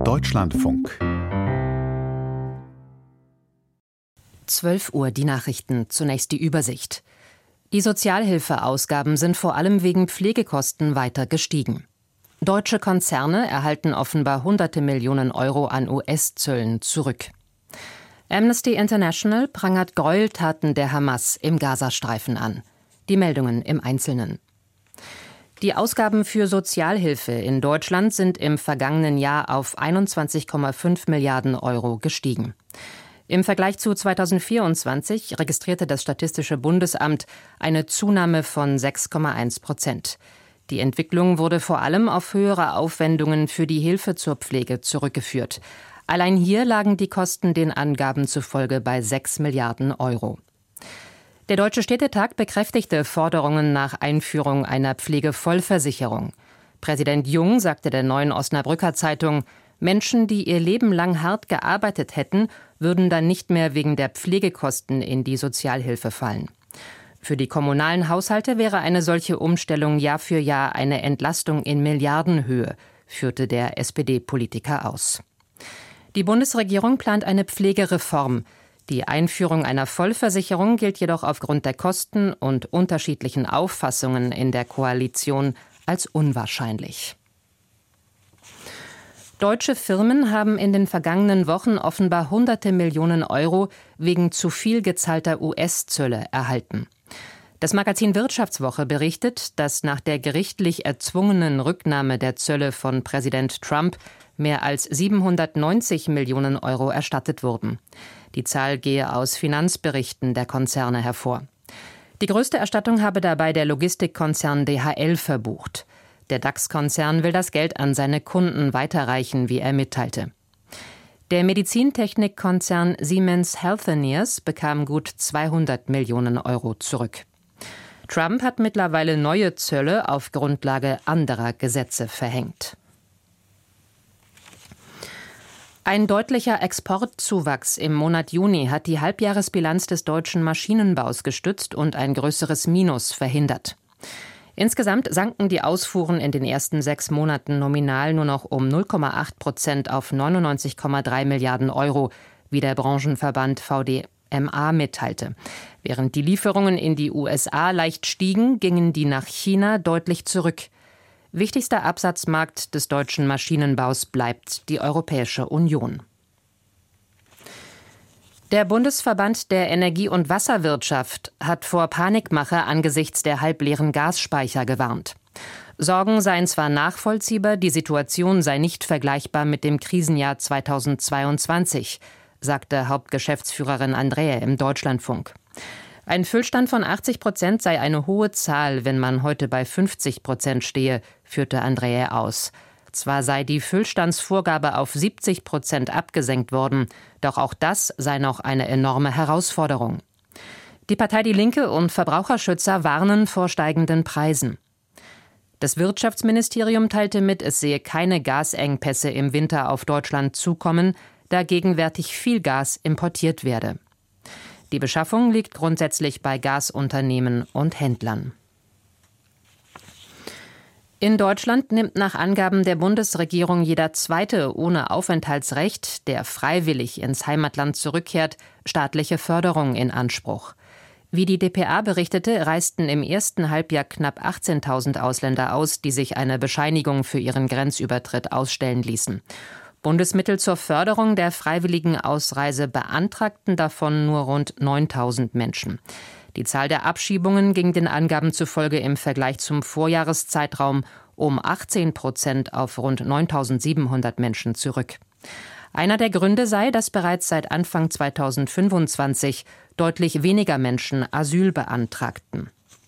Deutschlandfunk. 12 Uhr die Nachrichten, zunächst die Übersicht. Die Sozialhilfeausgaben sind vor allem wegen Pflegekosten weiter gestiegen. Deutsche Konzerne erhalten offenbar hunderte Millionen Euro an US-Zöllen zurück. Amnesty International prangert Gräueltaten der Hamas im Gazastreifen an. Die Meldungen im Einzelnen. Die Ausgaben für Sozialhilfe in Deutschland sind im vergangenen Jahr auf 21,5 Milliarden Euro gestiegen. Im Vergleich zu 2024 registrierte das Statistische Bundesamt eine Zunahme von 6,1%. Die Entwicklung wurde vor allem auf höhere Aufwendungen für die Hilfe zur Pflege zurückgeführt. Allein hier lagen die Kosten den Angaben zufolge bei 6 Milliarden Euro. Der Deutsche Städtetag bekräftigte Forderungen nach Einführung einer Pflegevollversicherung. Präsident Jung sagte der Neuen Osnabrücker Zeitung, Menschen, die ihr Leben lang hart gearbeitet hätten, würden dann nicht mehr wegen der Pflegekosten in die Sozialhilfe fallen. Für die kommunalen Haushalte wäre eine solche Umstellung Jahr für Jahr eine Entlastung in Milliardenhöhe, führte der SPD-Politiker aus. Die Bundesregierung plant eine Pflegereform. Die Einführung einer Vollversicherung gilt jedoch aufgrund der Kosten und unterschiedlichen Auffassungen in der Koalition als unwahrscheinlich. Deutsche Firmen haben in den vergangenen Wochen offenbar hunderte Millionen Euro wegen zu viel gezahlter US-Zölle erhalten. Das Magazin Wirtschaftswoche berichtet, dass nach der gerichtlich erzwungenen Rücknahme der Zölle von Präsident Trump mehr als 790 Millionen Euro erstattet wurden. Die Zahl gehe aus Finanzberichten der Konzerne hervor. Die größte Erstattung habe dabei der Logistikkonzern DHL verbucht. Der DAX-Konzern will das Geld an seine Kunden weiterreichen, wie er mitteilte. Der Medizintechnikkonzern Siemens Healthineers bekam gut 200 Millionen Euro zurück. Trump hat mittlerweile neue Zölle auf Grundlage anderer Gesetze verhängt. Ein deutlicher Exportzuwachs im Monat Juni hat die Halbjahresbilanz des deutschen Maschinenbaus gestützt und ein größeres Minus verhindert. Insgesamt sanken die Ausfuhren in den ersten 6 Monaten nominal nur noch um 0,8% auf 99,3 Milliarden Euro, wie der Branchenverband VDMA mitteilte. Während die Lieferungen in die USA leicht stiegen, gingen die nach China deutlich zurück. Wichtigster Absatzmarkt des deutschen Maschinenbaus bleibt die Europäische Union. Der Bundesverband der Energie- und Wasserwirtschaft hat vor Panikmache angesichts der halbleeren Gasspeicher gewarnt. Sorgen seien zwar nachvollziehbar, die Situation sei nicht vergleichbar mit dem Krisenjahr 2022, sagte Hauptgeschäftsführerin Andräe im Deutschlandfunk. Ein Füllstand von 80% sei eine hohe Zahl, wenn man heute bei 50% stehe, führte Andräe aus. Zwar sei die Füllstandsvorgabe auf 70% abgesenkt worden, doch auch das sei noch eine enorme Herausforderung. Die Partei Die Linke und Verbraucherschützer warnen vor steigenden Preisen. Das Wirtschaftsministerium teilte mit, es sehe keine Gasengpässe im Winter auf Deutschland zukommen, da gegenwärtig viel Gas importiert werde. Die Beschaffung liegt grundsätzlich bei Gasunternehmen und Händlern. In Deutschland nimmt nach Angaben der Bundesregierung jeder Zweite ohne Aufenthaltsrecht, der freiwillig ins Heimatland zurückkehrt, staatliche Förderung in Anspruch. Wie die dpa berichtete, reisten im ersten Halbjahr knapp 18.000 Ausländer aus, die sich eine Bescheinigung für ihren Grenzübertritt ausstellen ließen. Bundesmittel zur Förderung der freiwilligen Ausreise beantragten davon nur rund 9.000 Menschen. Die Zahl der Abschiebungen ging den Angaben zufolge im Vergleich zum Vorjahreszeitraum um 18% auf rund 9.700 Menschen zurück. Einer der Gründe sei, dass bereits seit Anfang 2025 deutlich weniger Menschen Asyl beantragten.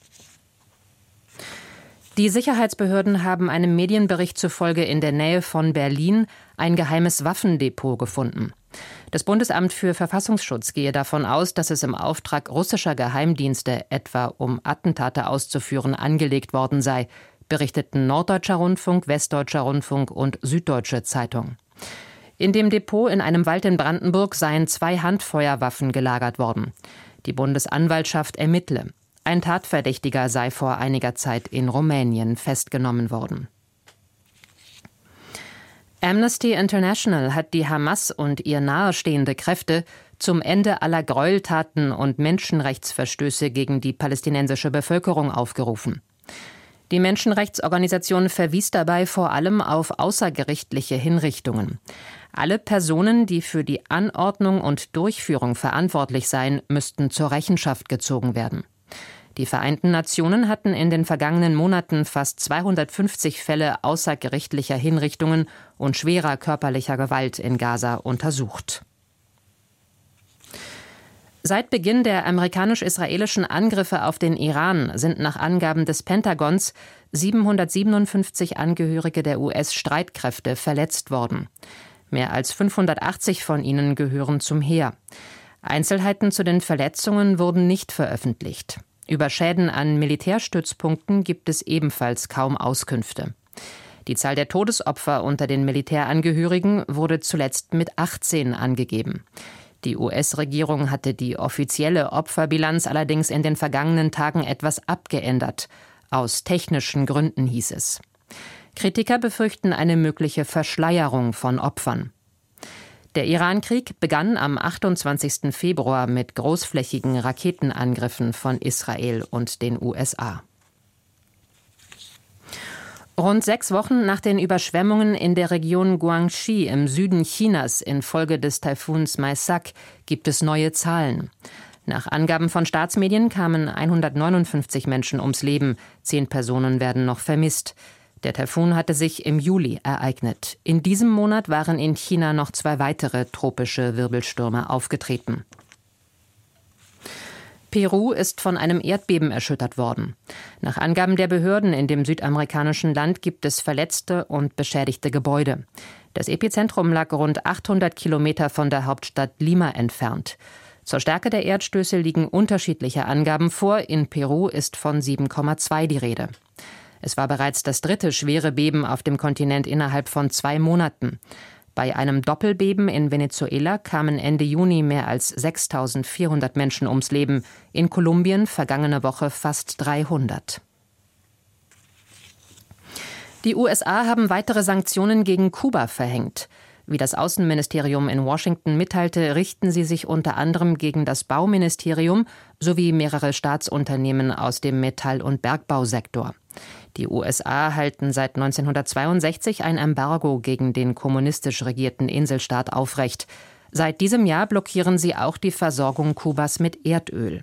Die Sicherheitsbehörden haben einem Medienbericht zufolge in der Nähe von Berlin ein geheimes Waffendepot gefunden. Das Bundesamt für Verfassungsschutz gehe davon aus, dass es im Auftrag russischer Geheimdienste, etwa um Attentate auszuführen, angelegt worden sei, berichteten Norddeutscher Rundfunk, Westdeutscher Rundfunk und Süddeutsche Zeitung. In dem Depot in einem Wald in Brandenburg seien 2 Handfeuerwaffen gelagert worden. Die Bundesanwaltschaft ermittle. Ein Tatverdächtiger sei vor einiger Zeit in Rumänien festgenommen worden. Amnesty International hat die Hamas und ihr nahestehende Kräfte zum Ende aller Gräueltaten und Menschenrechtsverstöße gegen die palästinensische Bevölkerung aufgerufen. Die Menschenrechtsorganisation verwies dabei vor allem auf außergerichtliche Hinrichtungen. Alle Personen, die für die Anordnung und Durchführung verantwortlich seien, müssten zur Rechenschaft gezogen werden. Die Vereinten Nationen hatten in den vergangenen Monaten fast 250 Fälle außergerichtlicher Hinrichtungen und schwerer körperlicher Gewalt in Gaza untersucht. Seit Beginn der amerikanisch-israelischen Angriffe auf den Iran sind nach Angaben des Pentagons 757 Angehörige der US-Streitkräfte verletzt worden. Mehr als 580 von ihnen gehören zum Heer. Einzelheiten zu den Verletzungen wurden nicht veröffentlicht. Über Schäden an Militärstützpunkten gibt es ebenfalls kaum Auskünfte. Die Zahl der Todesopfer unter den Militärangehörigen wurde zuletzt mit 18 angegeben. Die US-Regierung hatte die offizielle Opferbilanz allerdings in den vergangenen Tagen etwas abgeändert. Aus technischen Gründen hieß es. Kritiker befürchten eine mögliche Verschleierung von Opfern. Der Iran-Krieg begann am 28. Februar mit großflächigen Raketenangriffen von Israel und den USA. Rund 6 Wochen nach den Überschwemmungen in der Region Guangxi im Süden Chinas infolge des Taifuns Maisak gibt es neue Zahlen. Nach Angaben von Staatsmedien kamen 159 Menschen ums Leben, 10 Personen werden noch vermisst. Der Taifun hatte sich im Juli ereignet. In diesem Monat waren in China noch 2 weitere tropische Wirbelstürme aufgetreten. Peru ist von einem Erdbeben erschüttert worden. Nach Angaben der Behörden in dem südamerikanischen Land gibt es verletzte und beschädigte Gebäude. Das Epizentrum lag rund 800 Kilometer von der Hauptstadt Lima entfernt. Zur Stärke der Erdstöße liegen unterschiedliche Angaben vor. In Peru ist von 7,2 die Rede. Es war bereits das 3. schwere Beben auf dem Kontinent innerhalb von 2 Monaten. Bei einem Doppelbeben in Venezuela kamen Ende Juni mehr als 6.400 Menschen ums Leben. In Kolumbien vergangene Woche fast 300. Die USA haben weitere Sanktionen gegen Kuba verhängt. Wie das Außenministerium in Washington mitteilte, richten sie sich unter anderem gegen das Bauministerium sowie mehrere Staatsunternehmen aus dem Metall- und Bergbausektor. Die USA halten seit 1962 ein Embargo gegen den kommunistisch regierten Inselstaat aufrecht. Seit diesem Jahr blockieren sie auch die Versorgung Kubas mit Erdöl.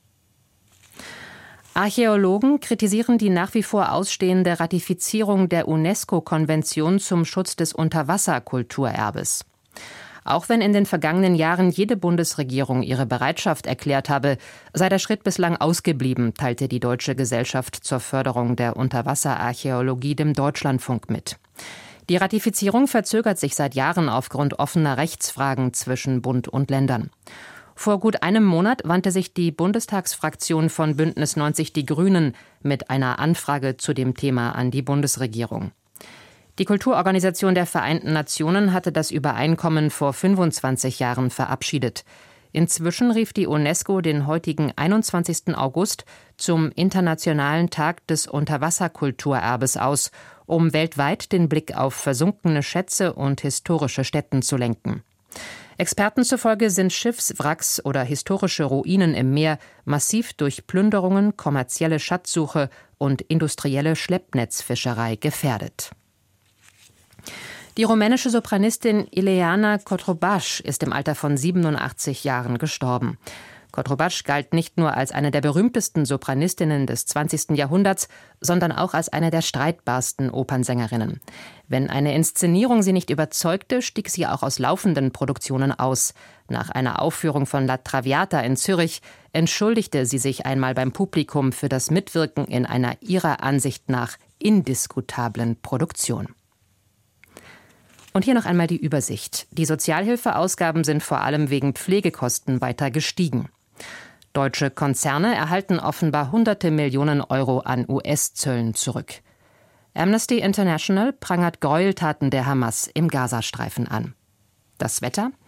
Archäologen kritisieren die nach wie vor ausstehende Ratifizierung der UNESCO-Konvention zum Schutz des Unterwasserkulturerbes. Auch wenn in den vergangenen Jahren jede Bundesregierung ihre Bereitschaft erklärt habe, sei der Schritt bislang ausgeblieben, teilte die Deutsche Gesellschaft zur Förderung der Unterwasserarchäologie dem Deutschlandfunk mit. Die Ratifizierung verzögert sich seit Jahren aufgrund offener Rechtsfragen zwischen Bund und Ländern. Vor gut einem Monat wandte sich die Bundestagsfraktion von Bündnis 90 Die Grünen mit einer Anfrage zu dem Thema an die Bundesregierung. Die Kulturorganisation der Vereinten Nationen hatte das Übereinkommen vor 25 Jahren verabschiedet. Inzwischen rief die UNESCO den heutigen 21. August zum Internationalen Tag des Unterwasserkulturerbes aus, um weltweit den Blick auf versunkene Schätze und historische Stätten zu lenken. Experten zufolge sind Schiffswracks oder historische Ruinen im Meer massiv durch Plünderungen, kommerzielle Schatzsuche und industrielle Schleppnetzfischerei gefährdet. Die rumänische Sopranistin Ileana Cotrubas ist im Alter von 87 Jahren gestorben. Cotrubas galt nicht nur als eine der berühmtesten Sopranistinnen des 20. Jahrhunderts, sondern auch als eine der streitbarsten Opernsängerinnen. Wenn eine Inszenierung sie nicht überzeugte, stieg sie auch aus laufenden Produktionen aus. Nach einer Aufführung von La Traviata in Zürich entschuldigte sie sich einmal beim Publikum für das Mitwirken in einer ihrer Ansicht nach indiskutablen Produktion. Und hier noch einmal die Übersicht. Die Sozialhilfeausgaben sind vor allem wegen Pflegekosten weiter gestiegen. Deutsche Konzerne erhalten offenbar hunderte Millionen Euro an US-Zöllen zurück. Amnesty International prangert Gräueltaten der Hamas im Gazastreifen an. Das Wetter?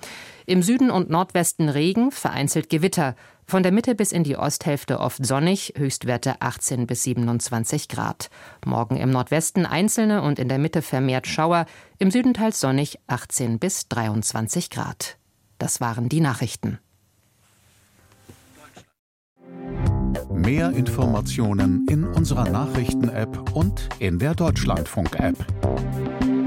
Im Süden und Nordwesten Regen, vereinzelt Gewitter. Von der Mitte bis in die Osthälfte oft sonnig, Höchstwerte 18 bis 27 Grad. Morgen im Nordwesten einzelne und in der Mitte vermehrt Schauer, im Süden teils sonnig, 18 bis 23 Grad. Das waren die Nachrichten. Mehr Informationen in unserer Nachrichten-App und in der Deutschlandfunk-App.